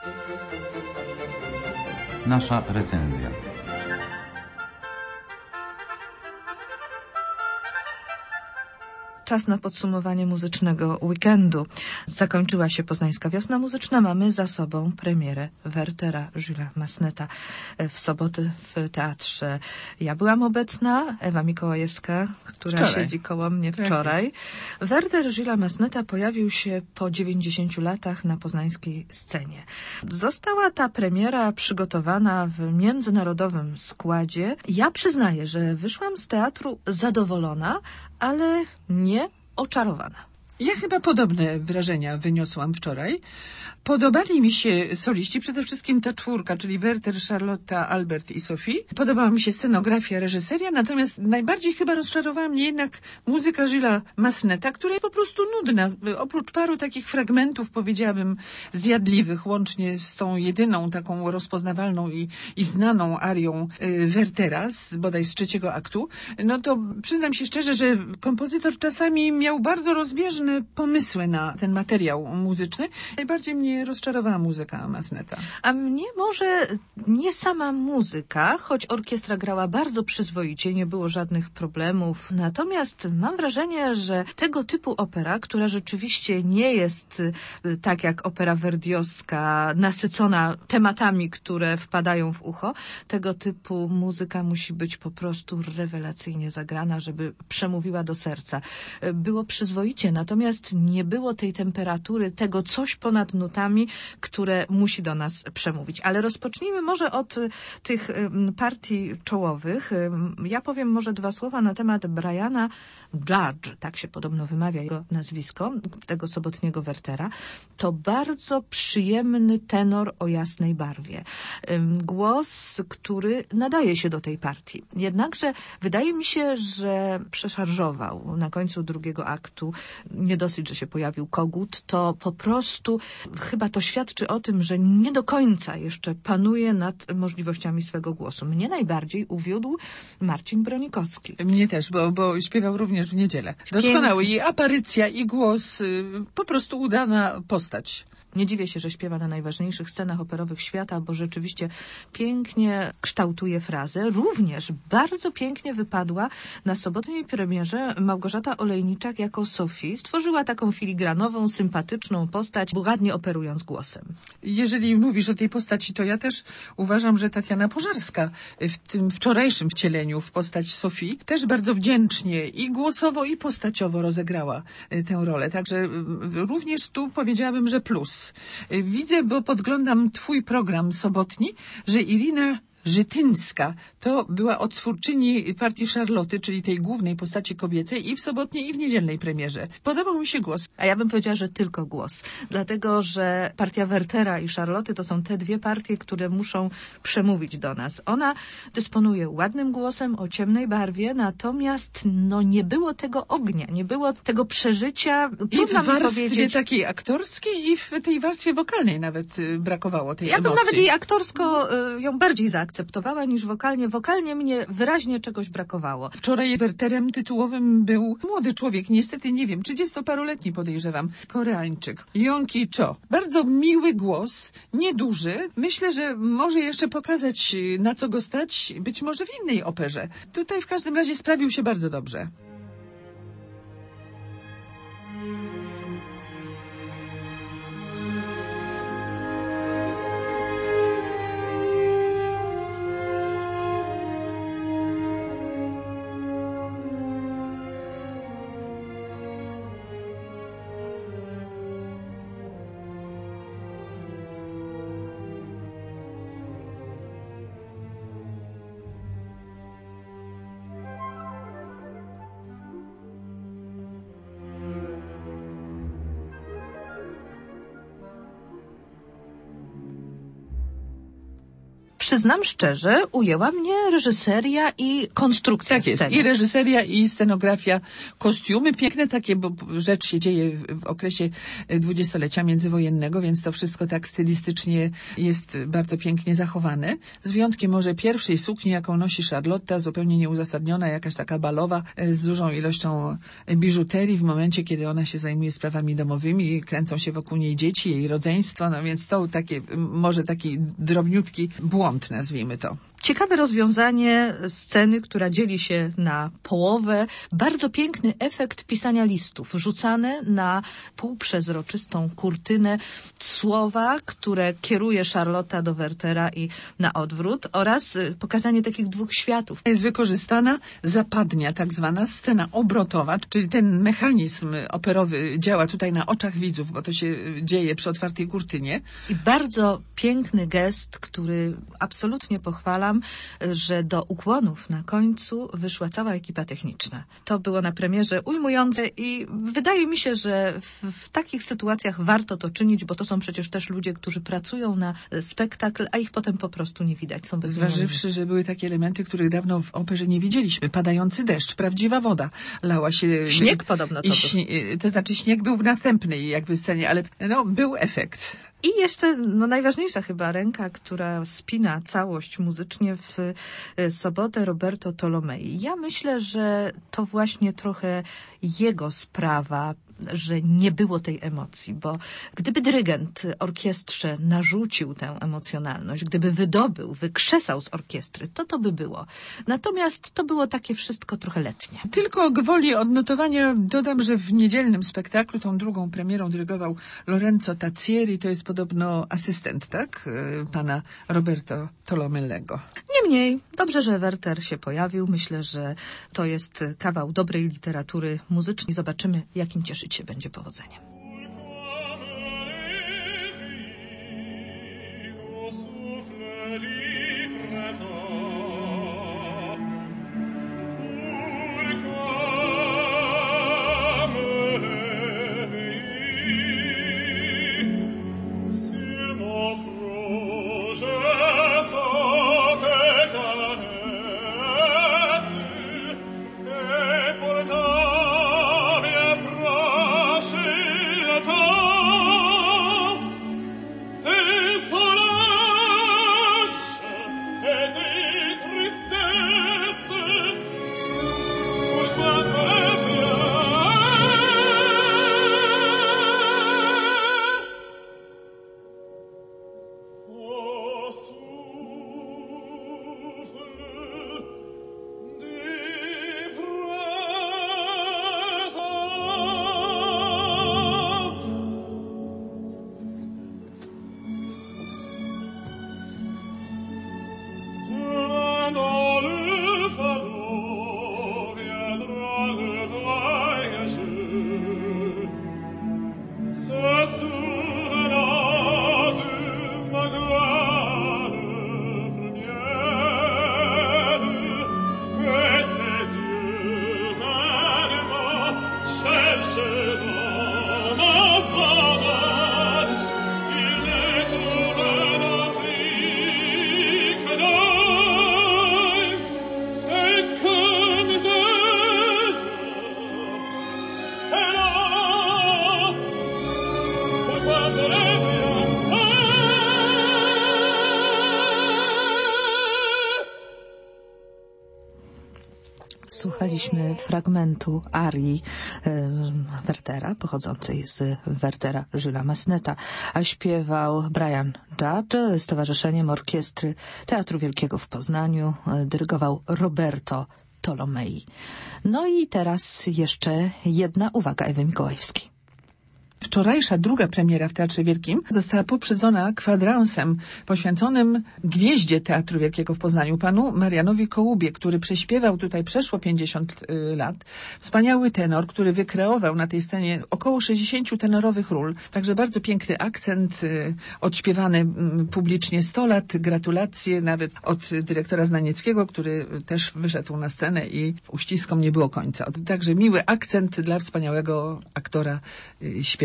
Nasza recenzja. Czas na podsumowanie muzycznego weekendu. Zakończyła się Poznańska Wiosna Muzyczna. Mamy za sobą premierę Wertera Julesa Masseneta w sobotę w teatrze. Ja byłam obecna, Ewa Mikołajewska, która siedzi koło mnie wczoraj. Werter Julesa Masseneta pojawił się po 90 latach na poznańskiej scenie. Została ta premiera przygotowana w międzynarodowym składzie. Ja przyznaję, że wyszłam z teatru zadowolona, ale nie oczarowana. Ja chyba podobne wrażenia wyniosłam wczoraj. Podobali mi się soliści, przede wszystkim ta czwórka, czyli Werter, Charlotta, Albert i Sophie. Podobała mi się scenografia, reżyseria, natomiast najbardziej chyba rozczarowała mnie jednak muzyka Julesa Masseneta, która jest po prostu nudna. Oprócz paru takich fragmentów, powiedziałabym, zjadliwych, łącznie z tą jedyną taką rozpoznawalną i znaną arią Wertera, bodaj z trzeciego aktu, no to przyznam się szczerze, że kompozytor czasami miał bardzo rozbieżne pomysły na ten materiał muzyczny. Najbardziej mnie rozczarowała muzyka Masseneta. A mnie może nie sama muzyka, choć orkiestra grała bardzo przyzwoicie, nie było żadnych problemów. Natomiast mam wrażenie, że tego typu opera, która rzeczywiście nie jest tak jak opera verdiowska, nasycona tematami, które wpadają w ucho, tego typu muzyka musi być po prostu rewelacyjnie zagrana, żeby przemówiła do serca. Było przyzwoicie, natomiast nie było tej temperatury, tego coś ponad nutami, które musi do nas przemówić. Ale rozpocznijmy może od tych partii czołowych. Ja powiem może dwa słowa na temat Briana Judge, tak się podobno wymawia jego nazwisko, tego sobotniego Wertera. To bardzo przyjemny tenor o jasnej barwie. Głos, który nadaje się do tej partii. Jednakże wydaje mi się, że przeszarżował na końcu drugiego aktu. Nie dosyć, że się pojawił kogut, to po prostu chyba to świadczy o tym, że nie do końca jeszcze panuje nad możliwościami swego głosu. Mnie najbardziej uwiódł Marcin Bronikowski. Mnie też, bo śpiewał również w niedzielę. Doskonały. I aparycja, i głos, po prostu udana postać. Nie dziwię się, że śpiewa na najważniejszych scenach operowych świata, bo rzeczywiście pięknie kształtuje frazę. Również bardzo pięknie wypadła na sobotniej premierze Małgorzata Olejniczak jako Sophie. Stworzyła taką filigranową, sympatyczną postać, ładnie operując głosem. Jeżeli mówisz o tej postaci, to ja też uważam, że Tatiana Pożarska w tym wczorajszym wcieleniu w postać Sophie też bardzo wdzięcznie i głosowo, i postaciowo rozegrała tę rolę. Także również tu powiedziałabym, że plus. Widzę, bo podglądam twój program sobotni, że Irina Żytyńska to była odtwórczyni partii Charloty, czyli tej głównej postaci kobiecej i w sobotniej, i w niedzielnej premierze. Podobał mi się głos. A ja bym powiedziała, że tylko głos. Dlatego, że partia Wertera i Charloty to są te dwie partie, które muszą przemówić do nas. Ona dysponuje ładnym głosem o ciemnej barwie, natomiast nie było tego ognia, nie było tego przeżycia. I w warstwie takiej aktorskiej, i w tej warstwie wokalnej nawet brakowało tej emocji. Ja bym nawet jej aktorsko ją bardziej zaakceptowała niż wokalnie. Wokalnie mnie wyraźnie czegoś brakowało. Wczoraj Werterem tytułowym był młody człowiek, niestety nie wiem, 30-paroletni podejrzewam, Koreańczyk, Yonki Cho. Bardzo miły głos, nieduży. Myślę, że może jeszcze pokazać, na co go stać, być może w innej operze. Tutaj w każdym razie sprawił się bardzo dobrze. przyznam szczerze, ujęła mnie reżyseria i konstrukcja Tak jest. sceny. I reżyseria, i scenografia, kostiumy. Piękne takie, bo rzecz się dzieje w okresie dwudziestolecia międzywojennego, więc to wszystko tak stylistycznie jest bardzo pięknie zachowane. Z wyjątkiem może pierwszej sukni, jaką nosi Charlotta, zupełnie nieuzasadniona, jakaś taka balowa, z dużą ilością biżuterii w momencie, kiedy ona się zajmuje sprawami domowymi, kręcą się wokół niej dzieci, jej rodzeństwo, no więc to takie, może taki drobniutki błąd, nazwijmy to. Ciekawe rozwiązanie sceny, która dzieli się na połowę. Bardzo piękny efekt pisania listów, rzucane na półprzezroczystą kurtynę słowa, które kieruje Charlotta do Wertera i na odwrót, oraz pokazanie takich dwóch światów. Jest wykorzystana zapadnia, tak zwana scena obrotowa, czyli ten mechanizm operowy działa tutaj na oczach widzów, bo to się dzieje przy otwartej kurtynie. I bardzo piękny gest, który absolutnie pochwalam, że do ukłonów na końcu wyszła cała ekipa techniczna. To było na premierze ujmujące i wydaje mi się, że w takich sytuacjach warto to czynić, bo to są przecież też ludzie, którzy pracują na spektakl, a ich potem po prostu nie widać. Są bezimienni. Zważywszy, że były takie elementy, których dawno w operze nie widzieliśmy. Padający deszcz, prawdziwa woda. Lała się... Śnieg podobno to był. To znaczy śnieg był w następnej jakby scenie, ale no, był efekt. I jeszcze najważniejsza chyba ręka, która spina całość muzycznie w sobotę, Roberto Tolomei. Ja myślę, że to właśnie trochę jego sprawa, że nie było tej emocji, bo gdyby dyrygent orkiestrze narzucił tę emocjonalność, gdyby wydobył, wykrzesał z orkiestry, to by było. Natomiast to było takie wszystko trochę letnie. Tylko gwoli odnotowania dodam, że w niedzielnym spektaklu, tą drugą premierą dyrygował Lorenzo Tazzieri, to jest podobno asystent, tak? Pana Roberto Tolomellego. Niemniej, dobrze, że Werter się pojawił. Myślę, że to jest kawał dobrej literatury muzycznej. Zobaczymy, jakim cieszyć się będzie powodzeniem. Słuchaliśmy fragmentu arii Wertera, pochodzącej z Wertera Julesa Masseneta, a śpiewał Brian Judd z Towarzyszeniem Orkiestry Teatru Wielkiego w Poznaniu, dyrygował Roberto Tolomei. No i teraz jeszcze jedna uwaga Ewy Mikołajewskiej. Wczorajsza druga premiera w Teatrze Wielkim została poprzedzona kwadransem poświęconym gwieździe Teatru Wielkiego w Poznaniu, panu Marianowi Kołubie, który prześpiewał tutaj przeszło 50 lat. Wspaniały tenor, który wykreował na tej scenie około 60 tenorowych ról. Także bardzo piękny akcent, odśpiewany publicznie 100 lat. Gratulacje nawet od dyrektora Znanieckiego, który też wyszedł na scenę i uściskom nie było końca. Także miły akcent dla wspaniałego aktora śpiewa.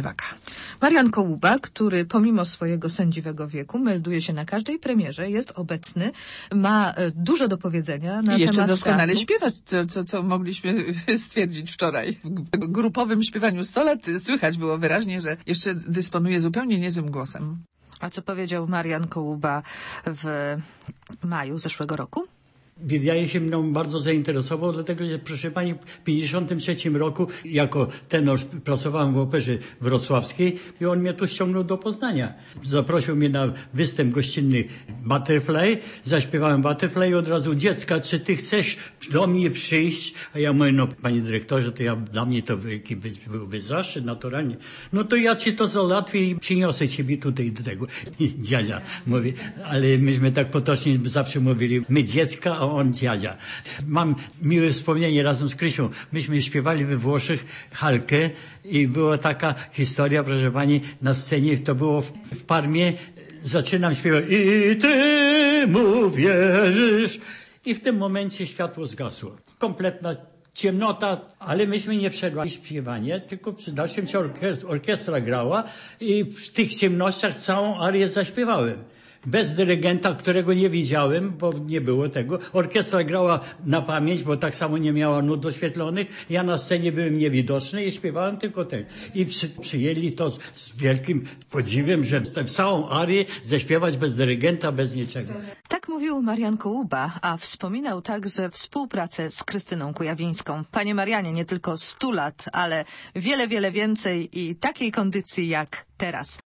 śpiewaka. Marian Kołuba, który pomimo swojego sędziwego wieku melduje się na każdej premierze, jest obecny, ma dużo do powiedzenia na I jeszcze temat doskonale teatru. śpiewać, co mogliśmy stwierdzić wczoraj. W grupowym śpiewaniu 100 lat słychać było wyraźnie, że jeszcze dysponuje zupełnie niezłym głosem. A co powiedział Marian Kołuba w maju zeszłego roku? Wydaje się mną bardzo zainteresował, dlatego że, proszę pani, w 1953 roku jako tenor pracowałem w operze wrocławskiej i on mnie tu ściągnął do Poznania. Zaprosił mnie na występ gościnny Butterfly, zaśpiewałem Butterfly i od razu: dziecka, czy ty chcesz do mnie przyjść? A ja mówię: no panie dyrektorze, to dla mnie to wielki byłby zaszczyt, naturalnie. No to ja ci to załatwię i przyniosę ciebie tutaj do tego. I dziadzia mówi, ale myśmy tak potocznie zawsze mówili, my dziecka, a on dziadzia. Mam miłe wspomnienie razem z Krysią. Myśmy śpiewali we Włoszech Halkę i była taka historia, proszę pani, na scenie, to było w Parmie. Zaczynam śpiewać i ty mu wierzysz. I w tym momencie światło zgasło. Kompletna ciemnota, ale myśmy nie przerwali śpiewanie, tylko przy dalszym ciągu orkiestra grała i w tych ciemnościach całą arię zaśpiewałem. Bez dyrygenta, którego nie widziałem, bo nie było tego. Orkiestra grała na pamięć, bo tak samo nie miała nut doświetlonych. Ja na scenie byłem niewidoczny i śpiewałem tylko ten. I przyjęli to z wielkim podziwem, że całą arię zaśpiewać bez dyrygenta, bez niczego. Tak mówił Marian Kołuba, a wspominał także współpracę z Krystyną Kujawińską. Panie Marianie, nie tylko 100 lat, ale wiele, wiele więcej i takiej kondycji jak teraz.